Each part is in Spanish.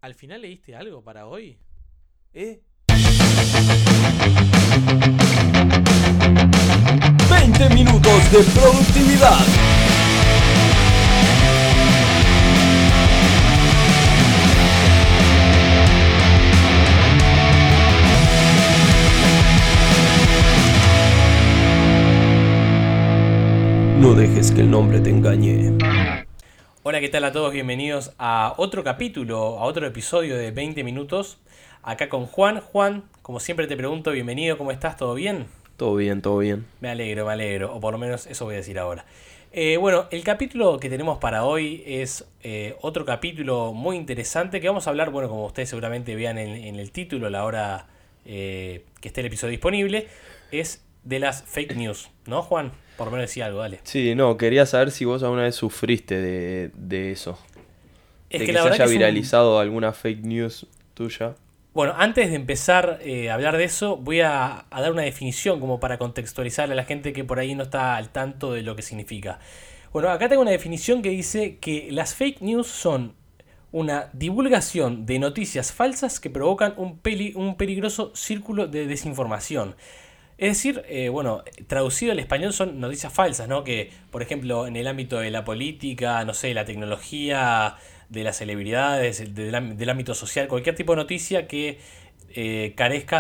¿Al final leíste algo para hoy? ¿Eh? 20 minutos de productividad. No dejes que el nombre te engañe. Hola, ¿qué tal a todos? Bienvenidos a otro capítulo, a otro episodio de 20 minutos. Acá con Juan. Juan, como siempre te pregunto, bienvenido, ¿cómo estás? ¿Todo bien? Todo bien, todo bien. Me alegro, o por lo menos eso voy a decir ahora. Bueno, el capítulo que tenemos para hoy es otro capítulo muy interesante que vamos a hablar, bueno, como ustedes seguramente vean en el título a la hora que esté el episodio disponible, es de las fake news, ¿no, Juan? Por lo menos decía algo, dale. Sí, no, quería saber si vos alguna vez sufriste de eso. Es De que que la se verdad haya que es viralizado alguna fake news tuya. Bueno, antes de empezar a hablar de eso, voy a dar una definición como para contextualizar a la gente que por ahí no está al tanto de lo que significa. Bueno, acá tengo una definición que dice que las fake news son una divulgación de noticias falsas que provocan un peligroso círculo de desinformación. Es decir, bueno, traducido al español son noticias falsas, ¿no? Que, por ejemplo, en el ámbito de la política, no sé, la tecnología, de las celebridades, del ámbito social, cualquier tipo de noticia que carezca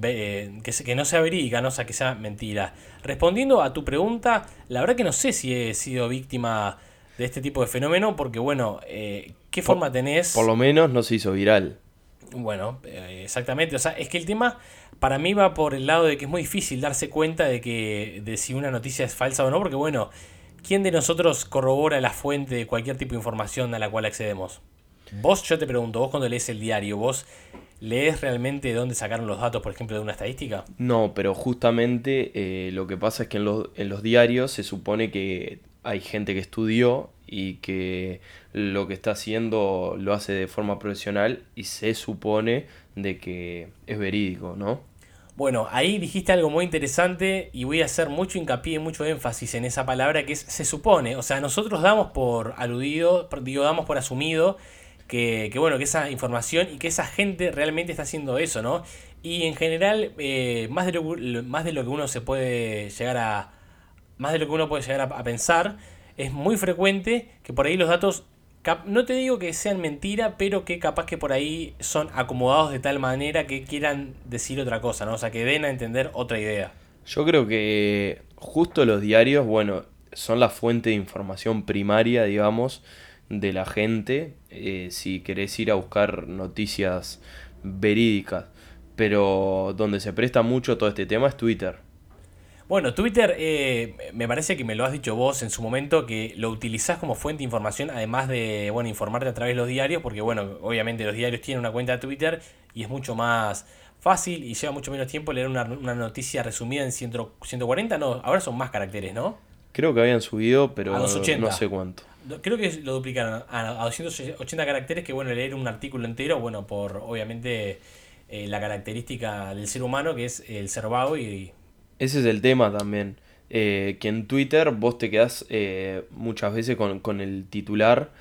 que no sea verídica, ¿no? O sea, que sea mentira. Respondiendo a tu pregunta, la verdad que no sé si he sido víctima de este tipo de fenómeno, porque, bueno, ¿qué forma tenés? Por lo menos no se hizo viral. Bueno, exactamente. O sea, es que el tema para mí va por el lado de que es muy difícil darse cuenta de si una noticia es falsa o no, porque bueno, ¿quién de nosotros corrobora la fuente de cualquier tipo de información a la cual accedemos? Vos, yo te pregunto, vos cuando lees el diario, ¿vos lees realmente de dónde sacaron los datos, por ejemplo, de una estadística? No, pero justamente lo que pasa es que en los diarios se supone que hay gente que estudió y que lo que está haciendo lo hace de forma profesional y se supone de que es verídico, ¿no? Bueno, ahí dijiste algo muy interesante y voy a hacer mucho hincapié y mucho énfasis en esa palabra que es se supone. O sea, nosotros damos por aludido, damos por asumido bueno, que esa información y que esa gente realmente está haciendo eso, ¿no? Y en general, más de lo que uno se puede llegar a, más de lo que uno puede llegar a pensar, es muy frecuente que por ahí los datos, no te digo que sean mentira, pero que capaz que por ahí son acomodados de tal manera que quieran decir otra cosa, ¿no? O sea, que den a entender otra idea. Yo creo que justo los diarios, bueno, son la fuente de información primaria, digamos, de la gente, si querés ir a buscar noticias verídicas. Pero donde se presta mucho todo este tema es Twitter. Bueno, Twitter, me parece que me lo has dicho vos en su momento, que lo utilizás como fuente de información, además de, bueno, informarte a través de los diarios, porque, bueno, obviamente los diarios tienen una cuenta de Twitter y es mucho más fácil y lleva mucho menos tiempo leer una noticia resumida en 140, no, ahora son más caracteres, ¿no? Creo que habían subido, pero A los no 80. sé cuánto. Creo que lo duplicaron a 280 caracteres, que bueno, leer un artículo entero, bueno, por obviamente la característica del ser humano, que es el ser vago y Ese es el tema también. Que en Twitter vos te quedás muchas veces con el titular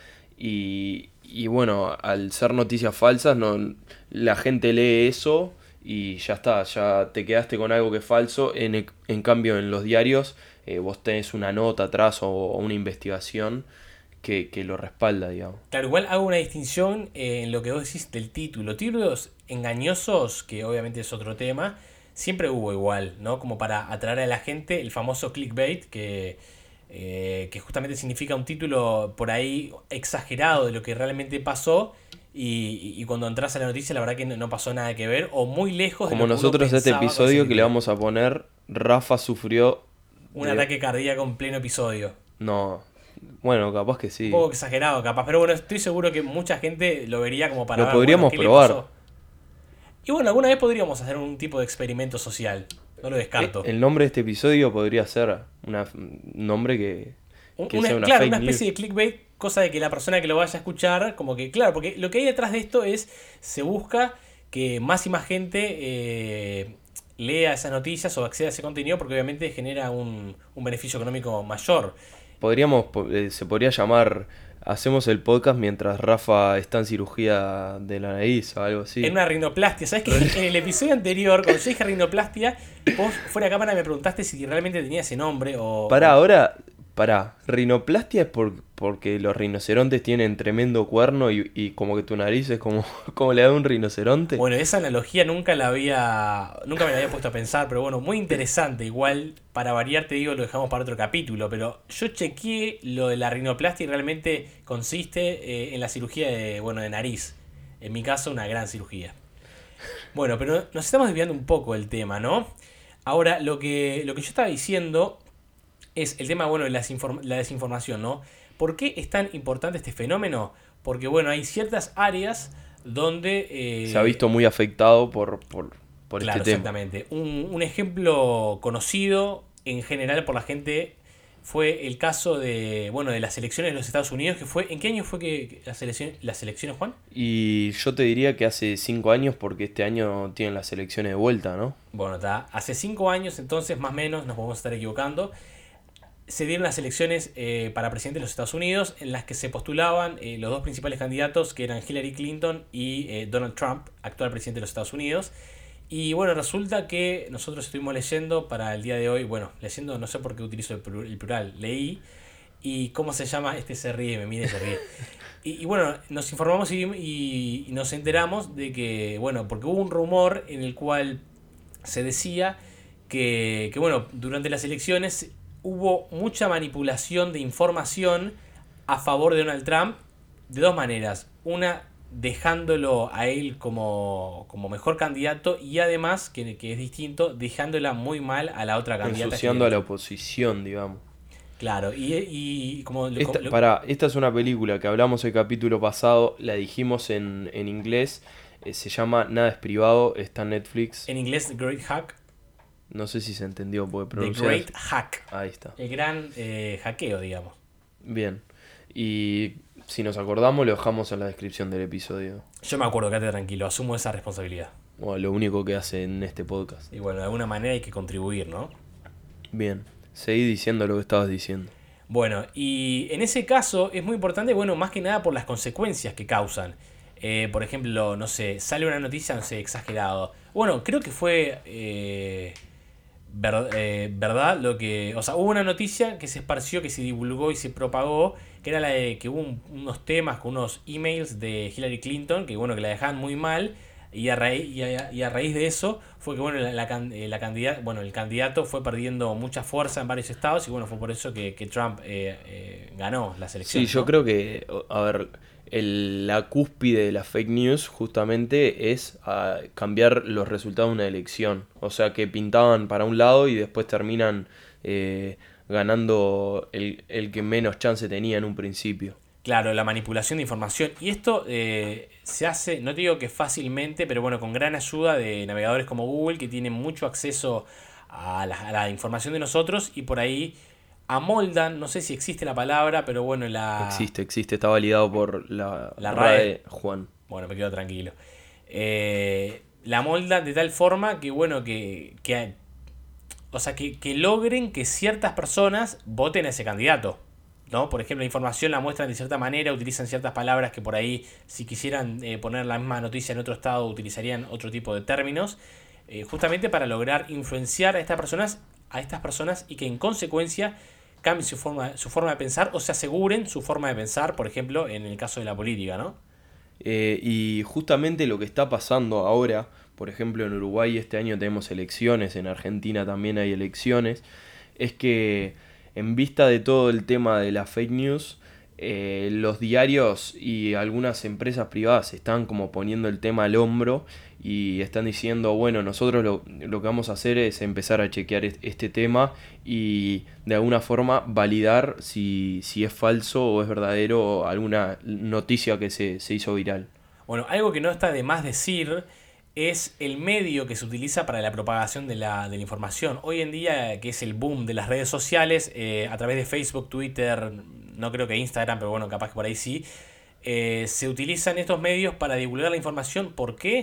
y bueno, al ser noticias falsas, no, la gente lee eso y ya está, ya te quedaste con algo que es falso. En cambio, en los diarios vos tenés una nota atrás o una investigación que lo respalda, digamos. claro, igual hago una distinción en lo que vos decís del título. Títulos engañosos, que obviamente es otro tema, siempre hubo igual, ¿no? Como para atraer a la gente el famoso clickbait, que justamente significa un título por ahí exagerado de lo que realmente pasó. Y cuando entras a la noticia, la verdad que no pasó nada que ver, o muy lejos de Como lo que uno nosotros este pensaba con ese episodio que le título. vamos a poner, Rafa sufrió Un de... ataque cardíaco en pleno episodio. No, bueno, capaz que Un sí. poco exagerado, capaz, pero bueno, estoy seguro que mucha gente lo vería como para Lo ver, bueno, podríamos ¿qué le probar. pasó? Y bueno, alguna vez podríamos hacer un tipo de experimento social. No lo descarto. El nombre de este episodio podría ser un nombre que sea una Claro, fake una news. especie de clickbait, cosa de que la persona que lo vaya a escuchar, como que, claro, porque lo que hay detrás de esto es, se busca que más y más gente lea esas noticias o acceda a ese contenido porque obviamente genera un beneficio económico mayor. Se podría llamar hacemos el podcast mientras Rafa está en cirugía de la nariz o algo así. En una rinoplastia. ¿Sabes que en el episodio anterior, cuando yo dije rinoplastia, vos fuera de cámara me preguntaste si realmente tenía ese nombre o... Pará, rinoplastia es porque los rinocerontes tienen tremendo cuerno y como que tu nariz es como, como la de un rinoceronte. Bueno, esa analogía nunca me la había puesto a pensar, pero bueno, muy interesante. Igual, para variar te digo, lo dejamos para otro capítulo, pero yo chequeé lo de la rinoplastia y realmente consiste en la cirugía de nariz. En mi caso, una gran cirugía. Bueno, pero nos estamos desviando un poco del tema, ¿no? Ahora, lo que yo estaba diciendo es el tema, bueno, de la desinformación, ¿no? ¿Por qué es tan importante este fenómeno? Porque, bueno, hay ciertas áreas donde... Se ha visto muy afectado por claro, este tema. exactamente. Un ejemplo conocido en general por la gente fue el caso de, bueno, de las elecciones de los Estados Unidos, que fue... ¿En qué año fue que las elecciones, Juan? Y yo te diría que hace 5 años porque este año tienen las elecciones de vuelta, ¿no? Bueno, está. Hace 5 años, entonces, más o menos, nos podemos estar equivocando. Se dieron las elecciones para presidente de los Estados Unidos, en las que se postulaban los dos principales candidatos, que eran Hillary Clinton y Donald Trump, actual presidente de los Estados Unidos. Y bueno, resulta que nosotros estuvimos leyendo para el día de hoy, bueno, leyendo, no sé por qué utilizo el plural, leí, y cómo se llama, este se ríe, me mira y se ríe. Y bueno, nos informamos y nos enteramos de que, bueno, porque hubo un rumor en el cual se decía que bueno, durante las elecciones hubo mucha manipulación de información a favor de Donald Trump de dos maneras. Una, dejándolo a él como mejor candidato y además, que es distinto, dejándola muy mal a la otra candidata. Ensuciando a la oposición, digamos. Claro, y como... Esta es una película que hablamos el capítulo pasado, la dijimos en inglés, se llama Nada es privado, está en Netflix. En inglés, The Great Hack. No sé si se entendió, porque The pronunciar. Great Hack. Ahí está. El gran hackeo, digamos. Bien. Y si nos acordamos, lo dejamos en la descripción del episodio. Yo me acuerdo, quédate tranquilo, asumo esa responsabilidad. Bueno, lo único que hace en este podcast. Y bueno, de alguna manera hay que contribuir, ¿no? Bien. Seguí diciendo lo que estabas diciendo. Bueno, y en ese caso es muy importante, bueno, más que nada por las consecuencias que causan. Por ejemplo, no sé, sale una noticia, no sé, exagerado. Bueno, creo que fue verdad lo que... O sea, hubo una noticia que se esparció, que se divulgó y se propagó, que era la de que hubo unos temas con unos emails de Hillary Clinton, que bueno, que la dejaban muy mal. Y a raíz de eso fue que bueno, el candidato fue perdiendo mucha fuerza en varios estados y bueno, fue por eso que Trump ganó las elecciones. Sí, yo ¿no? creo que, a ver, la cúspide de la fake news justamente es cambiar los resultados de una elección. O sea, que pintaban para un lado y después terminan ganando el que menos chance tenía en un principio. Claro, la manipulación de información. Y esto se hace, no te digo que fácilmente, pero bueno, con gran ayuda de navegadores como Google, que tienen mucho acceso a la información de nosotros y por ahí amoldan, no sé si existe la palabra, pero bueno, Existe, está validado por la RAE. Juan. Bueno, me quedo tranquilo. La amoldan de tal forma que, bueno, o sea, que logren que ciertas personas voten a ese candidato. ¿No? Por ejemplo, la información la muestran de cierta manera, utilizan ciertas palabras que por ahí, si quisieran poner la misma noticia en otro estado, utilizarían otro tipo de términos, justamente para lograr influenciar a estas personas y que en consecuencia cambien su forma de pensar o se aseguren su forma de pensar, por ejemplo, en el caso de la política, ¿no? Y justamente lo que está pasando ahora, por ejemplo, en Uruguay este año tenemos elecciones, en Argentina también hay elecciones, es que en vista de todo el tema de la fake news, los diarios y algunas empresas privadas están como poniendo el tema al hombro y están diciendo, bueno, nosotros lo que vamos a hacer es empezar a chequear este tema y de alguna forma validar si es falso o es verdadero alguna noticia que se hizo viral. Bueno, algo que no está de más decir es el medio que se utiliza para la propagación de la información. Hoy en día, que es el boom de las redes sociales, a través de Facebook, Twitter, no creo que Instagram, pero bueno, capaz que por ahí sí, se utilizan estos medios para divulgar la información. ¿Por qué?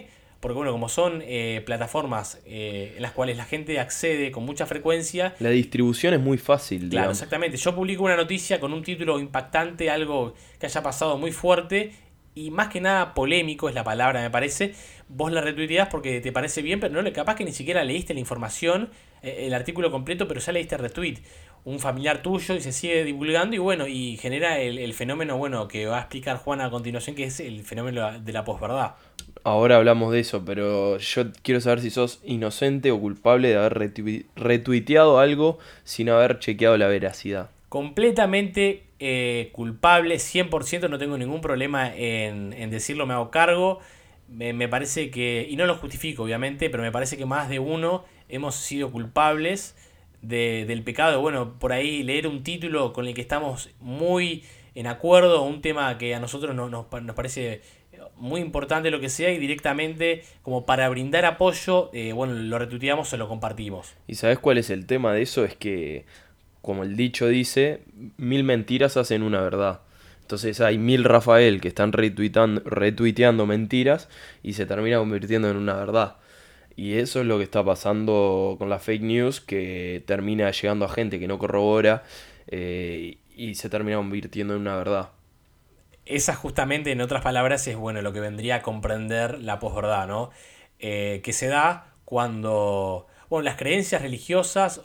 porque bueno, como son plataformas en las cuales la gente accede con mucha frecuencia. La distribución es muy fácil, Claro, digamos. exactamente. Yo publico una noticia con un título impactante, algo que haya pasado muy fuerte y más que nada polémico es la palabra, me parece. Vos la retuiteás porque te parece bien, pero no, capaz que ni siquiera leíste la información, el artículo completo, pero ya leíste el retweet. Un familiar tuyo y se sigue divulgando y bueno, y genera el fenómeno, bueno, que va a explicar Juan a continuación, que es el fenómeno de la posverdad. Ahora hablamos de eso, pero yo quiero saber si sos inocente o culpable de haber retuiteado algo sin haber chequeado la veracidad. Completamente culpable, 100%, no tengo ningún problema en decirlo, me hago cargo. Me parece que, y no lo justifico obviamente, pero me parece que más de uno hemos sido culpables del pecado. Bueno, por ahí leer un título con el que estamos muy en acuerdo, un tema que a nosotros nos parece muy importante, lo que sea, y directamente, como para brindar apoyo, bueno, lo retuiteamos o lo compartimos. ¿Y sabes cuál es el tema de eso? Es que, como el dicho dice, 1000 mentiras hacen una verdad. Entonces hay 1000 Rafael que están retuiteando mentiras y se termina convirtiendo en una verdad. Y eso es lo que está pasando con las fake news, que termina llegando a gente que no corrobora y se termina convirtiendo en una verdad. Esa justamente, en otras palabras, es bueno lo que vendría a comprender la posverdad, ¿no? Que se da cuando, bueno, las creencias religiosas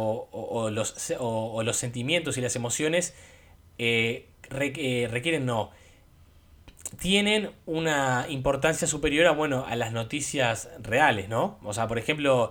o los sentimientos y las emociones requieren, no, tienen una importancia superior a, bueno, a las noticias reales, ¿no? O sea, por ejemplo,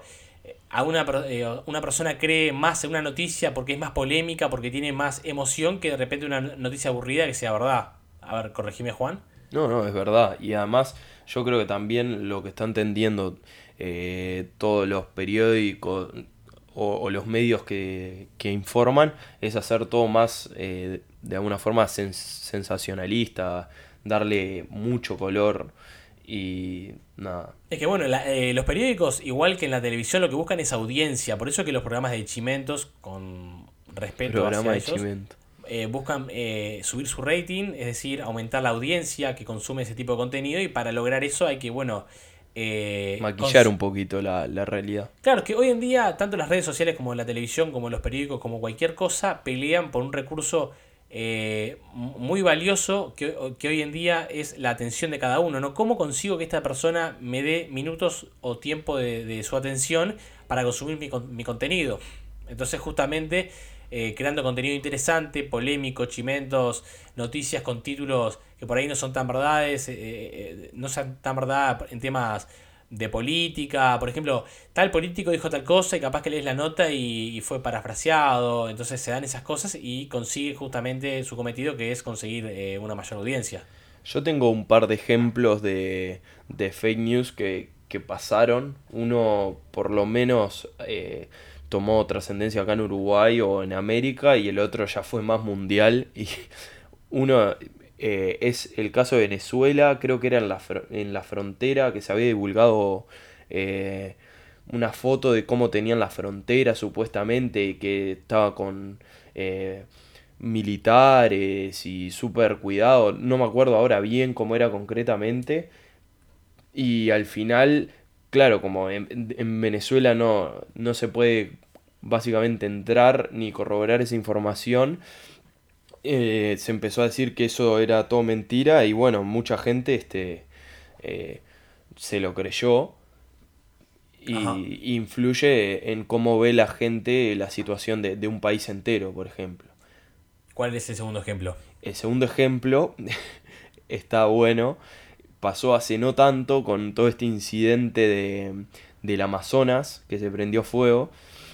una persona cree más en una noticia porque es más polémica, porque tiene más emoción, que de repente una noticia aburrida que sea verdad. A ver, corregime, Juan. No, no, es verdad. Y además yo creo que también lo que están tendiendo todos los periódicos o los medios que informan es hacer todo más de alguna forma sensacionalista, darle mucho color y nada. Es que bueno, los periódicos, igual que en la televisión, lo que buscan es audiencia. Por eso que los programas de chimentos, con respeto Programa hacia de ellos, Chimento. buscan subir su rating, es decir, aumentar la audiencia que consume ese tipo de contenido. Y para lograr eso hay que, bueno, Maquillar un poquito la realidad. claro, que hoy en día, tanto las redes sociales como la televisión, como los periódicos, como cualquier cosa, pelean por un recurso muy valioso que hoy en día es la atención de cada uno, ¿no? ¿Cómo consigo que esta persona me dé minutos o tiempo de su atención para consumir mi contenido? Entonces, justamente, creando contenido interesante, polémico, chimentos, noticias con títulos que por ahí no son tan verdades, no son tan verdad en temas de política. Por ejemplo, tal político dijo tal cosa y capaz que lees la nota y fue parafraseado. Entonces se dan esas cosas y consigue justamente su cometido, que es conseguir una mayor audiencia. Yo tengo un par de ejemplos de fake news que pasaron. Uno por lo menos tomó trascendencia acá en Uruguay o en América y el otro ya fue más mundial. Y uno es el caso de Venezuela, creo que era en la frontera, que se había divulgado eh, una foto de cómo tenían la frontera supuestamente, que estaba con militares y súper cuidado. No me acuerdo ahora bien cómo era concretamente. Y al final, claro, como en Venezuela no se puede básicamente entrar ni corroborar esa información, se empezó a decir que eso era todo mentira y bueno, mucha gente eh, se lo creyó Ajá. y influye en cómo ve la gente la situación de un país entero, por ejemplo. ¿Cuál es el segundo ejemplo? El segundo ejemplo está bueno, pasó hace no tanto con todo este incidente del Amazonas que se prendió fuego.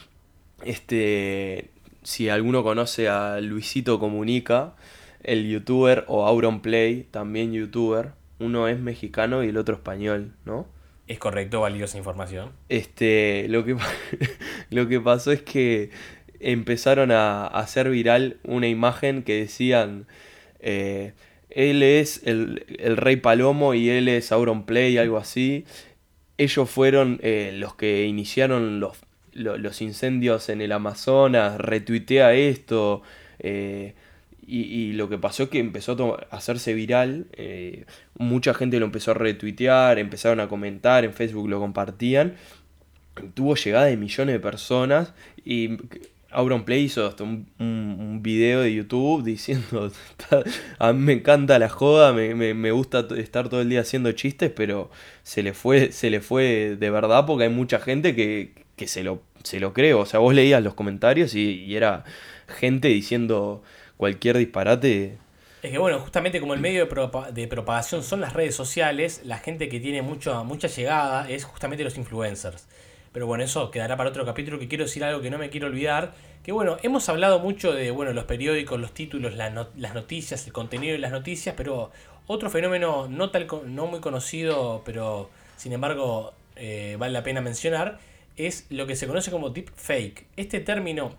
Si alguno conoce a Luisito Comunica, el youtuber, o Auronplay, también youtuber, uno es mexicano y el otro español, ¿no? ¿Es correcto, valiosa información? Lo que, lo que pasó es que empezaron a hacer viral una imagen que decían, eh, él es el Rey Palomo y él es Auronplay, algo así. Ellos fueron los que iniciaron los incendios en el Amazonas, retuitea esto, eh, y lo que pasó es que empezó a hacerse viral, mucha gente lo empezó a retuitear, empezaron a comentar, en Facebook lo compartían, tuvo llegada de millones de personas y Auronplay hizo hasta un video de YouTube diciendo, a mí me encanta la joda, me gusta estar todo el día haciendo chistes, pero se le fue de verdad porque hay mucha gente que se lo cree. O sea, vos leías los comentarios y era gente diciendo cualquier disparate. Es que bueno, justamente como el medio de propagación son las redes sociales, la gente que tiene mucha llegada es justamente los influencers. Pero bueno, eso quedará para otro capítulo, que quiero decir algo que no me quiero olvidar. Que bueno, hemos hablado mucho de bueno, los periódicos, los títulos, las noticias, el contenido de las noticias, pero otro fenómeno no muy conocido, pero sin embargo vale la pena mencionar, es lo que se conoce como deepfake. Este término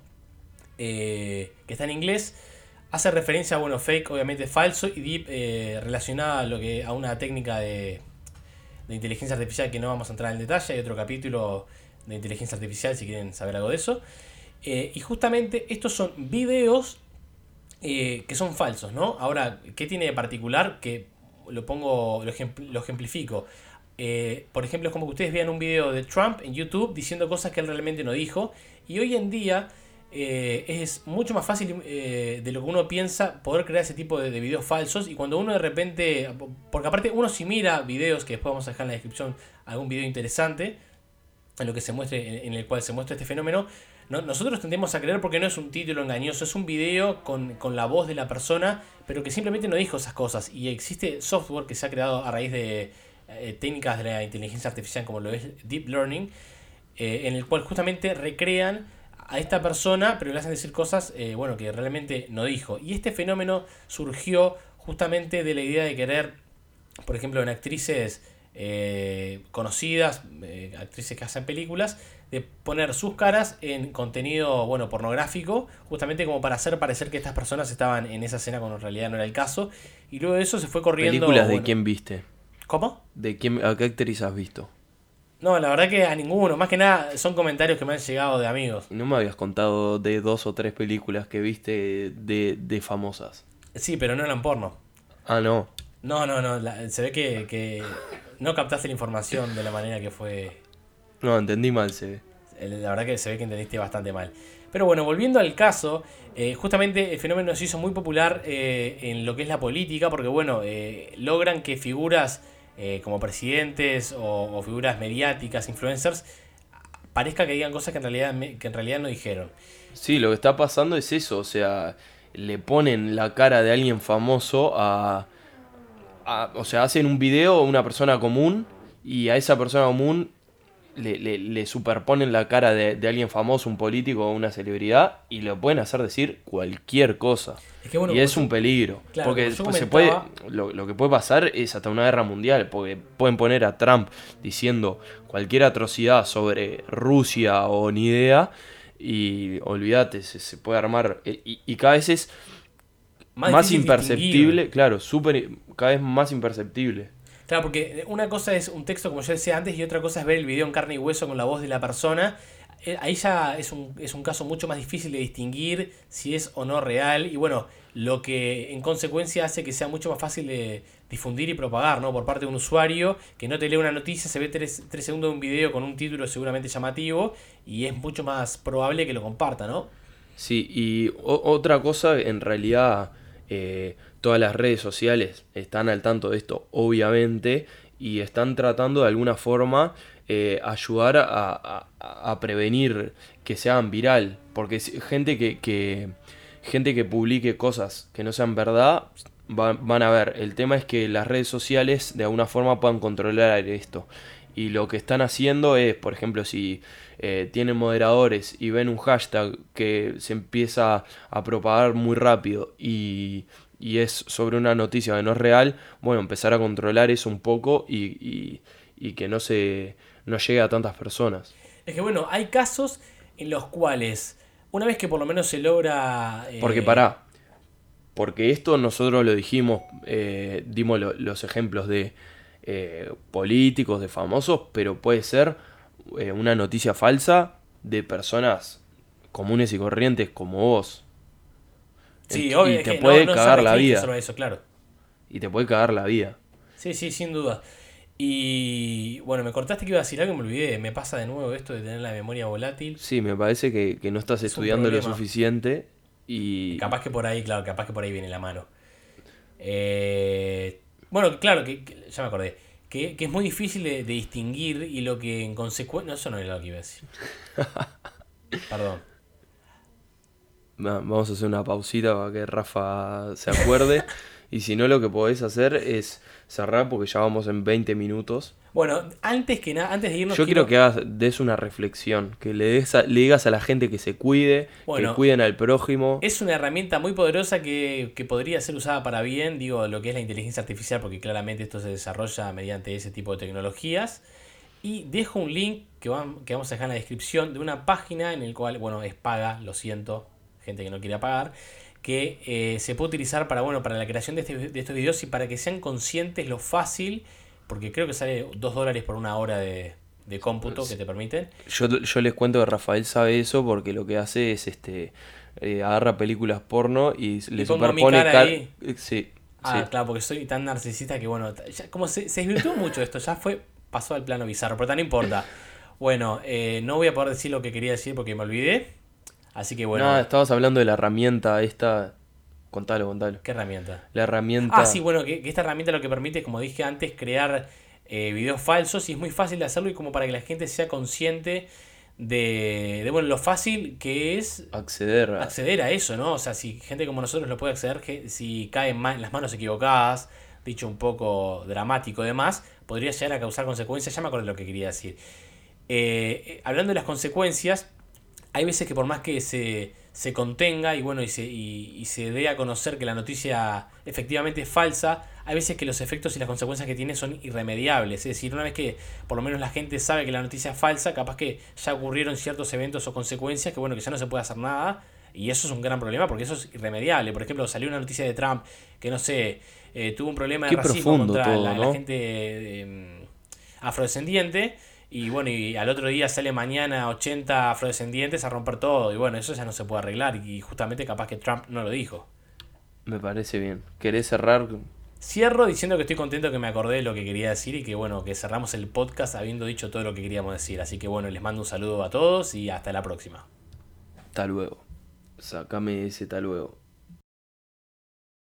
que está en inglés hace referencia a, bueno, fake obviamente falso y deep relacionada a una técnica de inteligencia artificial que no vamos a entrar en detalle. Hay otro capítulo de inteligencia artificial si quieren saber algo de eso. Y justamente estos son videos que son falsos, ¿no? Ahora, ¿qué tiene de particular? Que lo ejemplifico. Por ejemplo, es como que ustedes vean un video de Trump en YouTube diciendo cosas que él realmente no dijo. Y hoy en día es mucho más fácil de lo que uno piensa poder crear ese tipo de videos falsos. Y cuando uno de repente, porque aparte uno si mira videos, que después vamos a dejar en la descripción algún video interesante en lo que se muestre, en el cual se muestra este fenómeno, nosotros tendemos a creer porque no es un título engañoso, es un video con la voz de la persona, pero que simplemente no dijo esas cosas. Y existe software que se ha creado a raíz de técnicas de la inteligencia artificial como lo es Deep Learning, en el cual justamente recrean a esta persona, pero le hacen decir cosas bueno, que realmente no dijo. Y este fenómeno surgió justamente de la idea de querer, por ejemplo, en actrices conocidas, actrices que hacen películas, de poner sus caras en contenido, bueno, pornográfico, justamente como para hacer parecer que estas personas estaban en esa escena cuando en realidad no era el caso. Y luego de eso se fue corriendo. ¿Películas de bueno, quién viste? ¿Cómo? ¿A qué actriz has visto? No, la verdad que a ninguno. Más que nada son comentarios que me han llegado de amigos. No me habías contado de 2 o 3 películas que viste de famosas. Sí, pero no eran porno. Ah, no. No. Se ve que no captaste la información de la manera que fue. No, entendí mal, se ve. La verdad que se ve que entendiste bastante mal. Pero bueno, volviendo al caso, justamente el fenómeno se hizo muy popular en lo que es la política, porque bueno, logran que figuras como presidentes o figuras mediáticas, influencers, parezca que digan cosas que en realidad no dijeron. Sí, lo que está pasando es eso, o sea, le ponen la cara de alguien famoso o sea, hacen un video a una persona común y a esa persona común le superponen la cara de alguien famoso, un político o una celebridad y le pueden hacer decir cualquier cosa. Es que, bueno, y es un peligro, claro, porque como yo se puede, comentaba, lo que puede pasar es hasta una guerra mundial, porque pueden poner a Trump diciendo cualquier atrocidad sobre Rusia o ni idea y olvídate, se puede armar y cada vez es más imperceptible, claro, cada vez más imperceptible. Claro, porque una cosa es un texto, como yo decía antes, y otra cosa es ver el video en carne y hueso con la voz de la persona. Ahí ya es un caso mucho más difícil de distinguir si es o no real. Y bueno, lo que en consecuencia hace que sea mucho más fácil de difundir y propagar, ¿no? Por parte de un usuario que no te lee una noticia, se ve 3 segundos de un video con un título seguramente llamativo y es mucho más probable que lo comparta, ¿no? Sí, y otra cosa, en realidad todas las redes sociales están al tanto de esto, obviamente, y están tratando de alguna forma ayudar a prevenir que se hagan viral, porque gente gente que publique cosas que no sean verdad, van a ver. El tema es que las redes sociales de alguna forma puedan controlar esto. Y lo que están haciendo es, por ejemplo, si tienen moderadores y ven un hashtag que se empieza a propagar muy rápido y es sobre una noticia que no es real, bueno, empezar a controlar eso un poco y que no llegue a tantas personas. Es que bueno, hay casos en los cuales, una vez que por lo menos se logra... Porque esto nosotros lo dijimos, dimos los ejemplos de políticos, de famosos, pero puede ser una noticia falsa de personas comunes y corrientes como vos. Sí, obvio, Y es te que puede no se cagar la restringe solo vida. a eso, claro. Y te puede cagar la vida. Sí, sí, sin duda. Y bueno, me cortaste que iba a decir algo y me olvidé. Me pasa de nuevo esto de tener la memoria volátil. Sí, me parece que no estás Es un estudiando lo problema. suficiente y Capaz que por ahí, claro, capaz que por ahí viene la mano. Bueno, claro, ya me acordé. Que es muy difícil de distinguir y lo que en consecuencia... No, eso no era lo que iba a decir. Perdón. vamos a hacer una pausita para que Rafa se acuerde. Y si no, lo que podés hacer es cerrar porque ya vamos en 20 minutos. Bueno, antes que nada, antes de irnos Yo quiero quiero... que des una reflexión, que le digas a la gente que se cuide, que Bueno, cuiden al prójimo. es una herramienta muy poderosa que podría ser usada para bien, digo, lo que es la inteligencia artificial, porque claramente esto se desarrolla mediante ese tipo de tecnologías. Y dejo un link que vamos a dejar en la descripción de una página en el cual, bueno, es paga, lo siento, gente que no quiere pagar, que se puede utilizar para, bueno, para la creación de estos videos y para que sean conscientes lo fácil, porque creo que sale $2 por una hora de cómputo que te permiten. Yo les cuento que Rafael sabe eso porque lo que hace es agarra películas porno y Y le pongo mi superpone cara ahí. sí, sí. Ah, claro, porque soy tan narcisista que bueno, como se desvirtuó mucho esto, pasó al plano bizarro, pero no importa. Bueno, no voy a poder decir lo que quería decir porque me olvidé. Así que No, bueno, estabas hablando de la herramienta esta. Contalo, contalo. ¿qué herramienta? La Ah, sí, herramienta. bueno, que esta herramienta lo que permite, como dije antes, crear videos falsos y es muy fácil de hacerlo y como para que la gente sea consciente bueno, lo fácil que es Acceder a. acceder a eso, ¿no? O sea, si gente como nosotros lo puede acceder, si cae en las manos equivocadas, dicho un poco dramático y demás, podría llegar a causar consecuencias. Ya me acordé lo que quería decir. Hablando de las consecuencias, hay veces que por más que se contenga y bueno y se dé a conocer que la noticia efectivamente es falsa, hay veces que los efectos y las consecuencias que tiene son irremediables. Es decir, una vez que por lo menos la gente sabe que la noticia es falsa, capaz que ya ocurrieron ciertos eventos o consecuencias que bueno que ya no se puede hacer nada. Y eso es un gran problema porque eso es irremediable. Por ejemplo, salió una noticia de Trump que no sé, tuvo un problema de Qué racismo profundo contra todo, la ¿no? gente afrodescendiente. Y bueno, y al otro día sale mañana 80 afrodescendientes a romper todo. Y bueno, eso ya no se puede arreglar. Y justamente capaz que Trump no lo dijo. Me parece bien. ¿Querés cerrar? Cierro diciendo que estoy contento que me acordé de lo que quería decir y que bueno, que cerramos el podcast habiendo dicho todo lo que queríamos decir. Así que bueno, les mando un saludo a todos y hasta la próxima. Hasta luego. Sácame ese hasta luego.